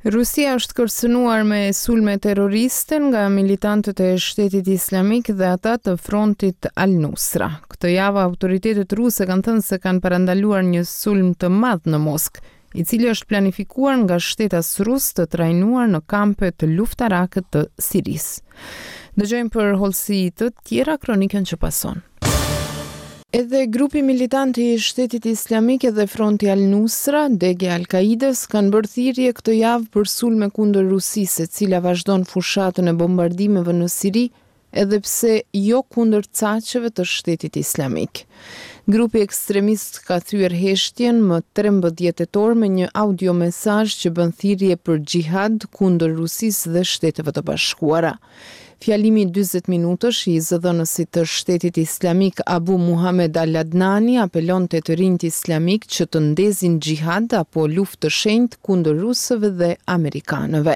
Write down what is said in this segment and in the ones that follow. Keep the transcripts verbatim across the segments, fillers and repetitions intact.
Rusia është kërcënuar me sulme terroriste nga militantët e Shtetit Islamik dhe ata të frontit Al-Nusra. Këtë javë autoritetet ruse kanë thënë se kanë parandaluar një sulm të madh në Moskë, i cili është planifikuar nga shtetas rus të trajnuar në kampe të luftarakët të Sirisë. Dëgjojmë për hollësi të tjera kronikën që pason. Edhe grupi militant i Shtetit Islamik dhe fronti Al-Nusra, degja e Al-Kaides, kanë bërë thirrje këtë javë për sulme kundër Rusisë, e cila vazhdon fushatën e bombardimeve në Siri, edhe pse jo kundër caqeve të Shtetit Islamik. Grupi ekstremist ka thyer heshtjen më trembëdhjetë tetor me një audio mesazh që bën thirrje për xhihad kundër Rusisë dhe Shteteve të Bashkuara. Fjalimi dyzet minutësh i zëdhënësit të Shtetit Islamik Abu Muhammad al-Adnani apelon te të rinjt islamik që të ndezin xhihad apo luftë të shenjtë kundër rusëve dhe amerikanëve.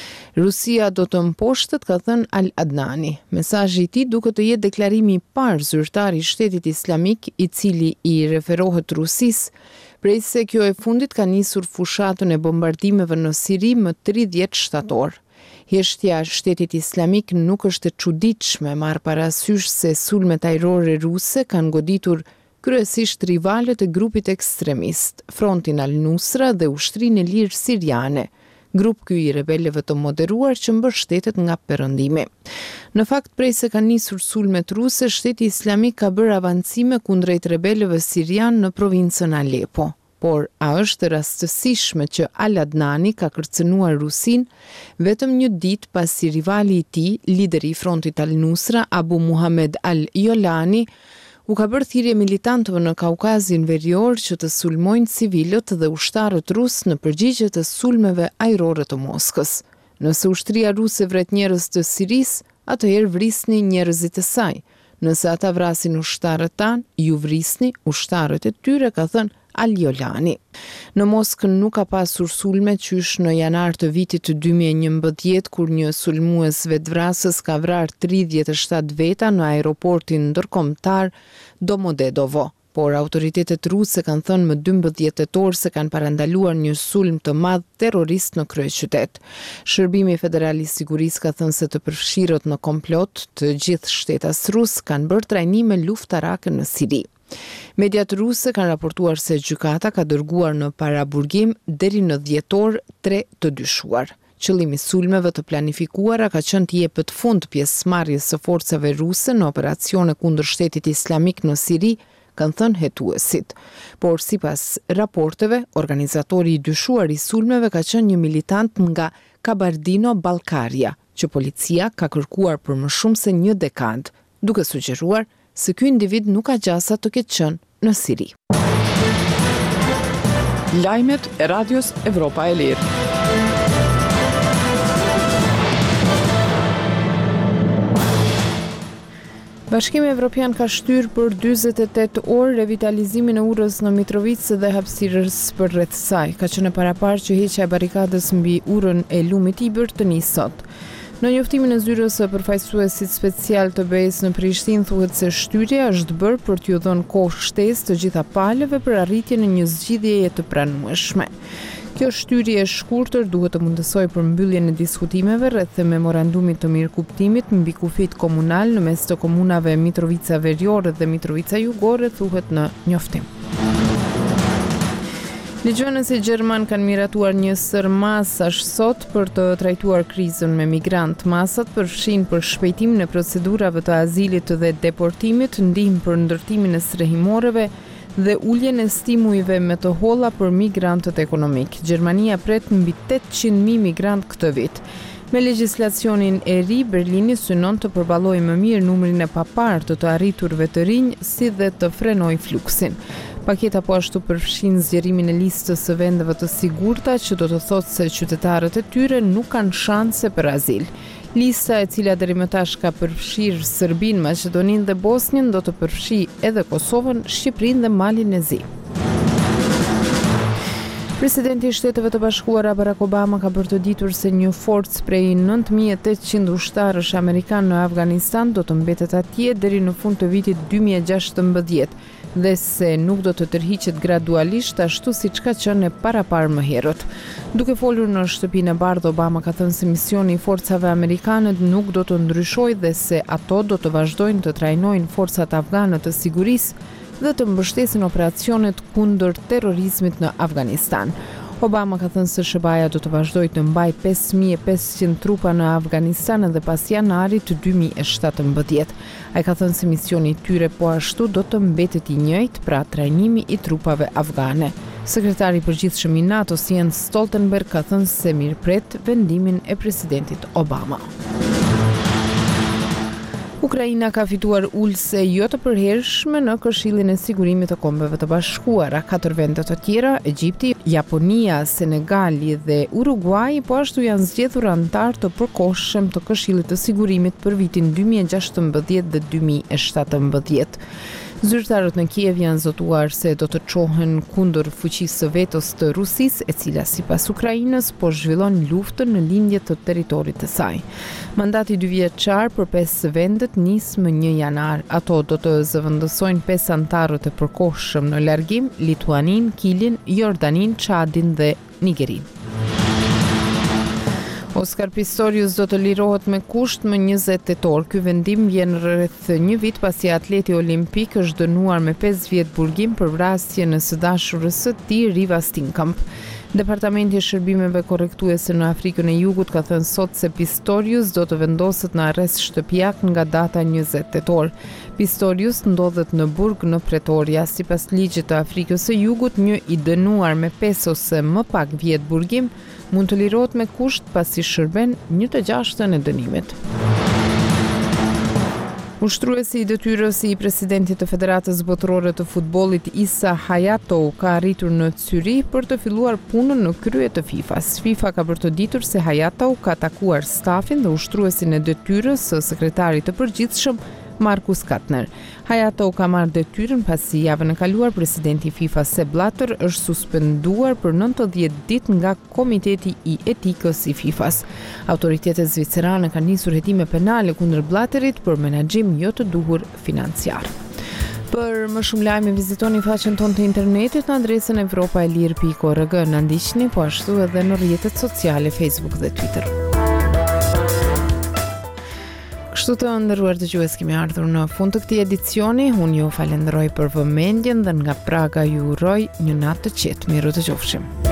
Rusia do të mposhtet, ka thënë al-Adnani. Mesazhi i tij duket të jetë deklarimi i parë zyrtar i Shtetit Islamik i cili i referohet Rusisë, prej se kjo e fundit ka nisur fushatën e bombardimeve në Siri më tridhjetë shtator. Heshtja e Shtetit Islamik nuk është e çuditshme, marr parasysh se sulmet ajrore ruse kanë goditur kryesisht rivalët e grupit ekstremist, frontin Al-Nusra dhe Ushtrinë e Lirë Siriane, grup ky i rebelëve të moderuar që mbështetet nga Perëndimi. Në fakt, prej se kanë nisur sulmet ruse, Shteti Islamik ka bërë avancime kundrejt rebelëve sirian në provincën Alepo. Por a është rastësishme që Al-Adnani ka kërcënuar Rusin vetëm një ditë pasi rivali i tij, lideri i frontit Al-Nusra, Abu Muhammad al-Jolani, u ka bërë thirrje militantëve në Kaukazin Verior që të sulmojnë civilët dhe ushtarët rus në përgjigje të sulmeve ajrore të Moskës. Nëse ushtria ruse vret njerëz të Sirisë, atëherë vrisni njerëzit e saj. Nëse ata vrasin ushtarët tanë, ju vrisni ushtarët e tyre, ka thënë Al-Jolani. Në Moskë nuk ka pasur sulme qysh në janar të vitit dy mijë e njëmbëdhjetë, kur një sulmues vetvrasës ka vrarë tridhjetë e shtatë veta në aeroportin ndërkombëtar Domodedovo. Por autoritetet ruse kanë thënë më dymbëdhjetë tetor se kanë parandaluar një sulm të madh terrorist në kryeqytet. Shërbimi Federal i Sigurisë ka thënë se të përfshirët në komplot të gjithë shtetas rus kanë bërë trajnime luftarake në Siri. Mediat ruse kanë raportuar se gjykata ka dërguar në paraburgim deri në dhjetor tre të dyshuar. Qëllimi i sulmeve të planifikuara ka qenë të jepet fund pjesëmarrjes së forcave ruse në operacione kundër Shtetit Islamik në Siri, kanë thënë hetuesit. Por sipas raporteve, organizatori i dyshuar i sulmeve ka qenë një militant nga Kabardino-Ballkaria, që policia ka kërkuar për më shumë se një dekadë, duke sugjeruar se ky individ nuk ka gjasa të ketë qenë në Siri. Lajmet e Radios Evropa e Lirë. Bashkimi Evropian ka shtyr për dyzet e tetë orë revitalizimin e urës në Mitrovica dhe hapësirës për rreth saj. Ka qenë paraparë që heqja e barikadës mbi urën e lumit Ibër të nisë sot. Në njoftimin e zyrës së përfaqësuesit special të B E-s në Prishtinë thuhet se shtyrja është bërë për t'ju dhënë kohë shtesë të gjitha palëve për arritjen e një zgjidhjeje të pranueshme. Kjo shtyrje e shkurtër duhet të mundësojë përmbylljen e diskutimeve rreth memorandumit të mirëkuptimit mbi kufit komunal në mes të komunave Mitrovica Veriore dhe Mitrovica Jugore, thuhet në njoftim. Ligjvënësit gjerman kanë miratuar një sër masash sot për të trajtuar krizën me migrant. Masat përfshin për shpejtimin e procedurave të azilit dhe deportimit, ndihmë për ndërtimin e strehimoreve dhe uljen e stimujve me të holla për migrantët ekonomik. Gjermania pret mbi tetëqind mijë migrant këtë vit. Me legjislacionin e ri, Berlini synon të përballojë më mirë numrin e paparë të të arriturve të rinj, si dhe të frenojë fluksin. Paketa po ashtu përfshin zgjerimin e listës së vendeve të sigurta, që do të thotë se qytetarët e tyre nuk kanë shanse për azil. Lista, e cila deri më tash ka përfshirë Serbinë, Maqedoninë dhe Bosnjën, do të përfshijë edhe Kosovën, Shqipërinë dhe Malin e Zi. Presidenti i Shteteve të Bashkuara Barack Obama ka bërë të ditur se një forcë prej nëntë mijë e tetëqind ushtarësh amerikan në Afganistan do të mbetet atje deri në fund të vitit dy mijë e gjashtëmbëdhjetë, dhe se nuk do të tërhiqet gradualisht ashtu siç ka qenë paraparë më herët. Duke folur në shtëpinë e Bardhë, Obama ka thënë se misioni i forcave amerikane nuk do të ndryshojë dhe se ato do të vazhdojnë të trajnojnë forcat afgane të sigurisë dhe të mbështesin operacionet kundër terrorizmit në Afganistan. Obama ka thënë se S B A-ja do të vazhdojë të mbajë pesë mijë e pesëqind trupa në Afganistan edhe pas janarit dy mijë e shtatëmbëdhjetë. Ai ka thënë se misioni i tyre po ashtu do të mbetet i njëjtë, pra trajnimi i trupave afgane. Sekretari i përgjithshëm i NATO Jens Stoltenberg ka thënë se mirëpret vendimin e presidentit Obama. Ukraina ka fituar ulse jo të përhershme në Këshillin e Sigurimit të Kombeve të Bashkuara. Katër vende të tjera, Egjipti, Japonia, Senegali dhe Uruguay, po ashtu janë zgjedhur antar të përkohshëm të Këshillit të Sigurimit për vitin dy mijë e gjashtëmbëdhjetë dhe dy mijë e shtatëmbëdhjetë. Zyrtarët në Kiev janë zotuar se do të çohen kundër fuqisë së vetos të Rusisë, e cila sipas Ukrainës po zhvillon luftën në lindje të territorit të saj. Mandati dy vjeçar për pesë vendet nis më një janar. Ato do të zëvendësojnë pesë antarët e përkohshëm në largim: Lituanin, Kilin, Jordanin, Çadin dhe Nigerin. Oscar Pistorius do të lirohet me kusht më njëzet tetor. Ky vendim vjen rreth një vit pasi atleti olimpik është dënuar me pesë vjet burgim për vrasjen e së dashurës së tij, Riva Steenkamp. Departamenti i Shërbimeve Korrektuese në Afrikën e Jugut ka thënë sot se Pistorius do të vendoset në arrest shtëpiak nga data njëzet tetor. Pistorius ndodhet në burg në Pretoria. Sipas ligjit të Afrikës së Jugut, një i dënuar me pesë ose më pak vjet burgim mund të lirohet me kusht pasi shërben një të gjashtën e dënimit. Ushtruesi i detyrës i presidentit të Federatës Botërore të Futbollit Isa Hayatou ka arritur në Zyri për të filluar punën në krye të FIFA-s. FIFA ka bërtoditur se Hayatou ka takuar stafin dhe ushtruesin e detyrës së sekretarit të përgjithshëm Markus Katner. Hayatou ka marrë detyrën pasi javën e kaluar presidenti i FIFA Sepp Blatter është suspenduar për nëntëdhjetë ditë nga Komiteti i Etikës i FIFA-s. Autoritetet zvicerane kanë nisur hetime penale kundër Blatterit për menaxhim jo të duhur financiar. Për më shumë lajme vizitoni faqen tonë të internetit në adresën evropaelir pikë org. Na ndiqni po ashtu edhe në rrjetet sociale Facebook dhe Twitter. Kështu të nderuar dëgjues, kemi ardhur në fund të këtij edicioni. Unë ju falenderoj për vëmendjen dhe nga Praga ju uroj një natë të qetë. Miru të qofshim.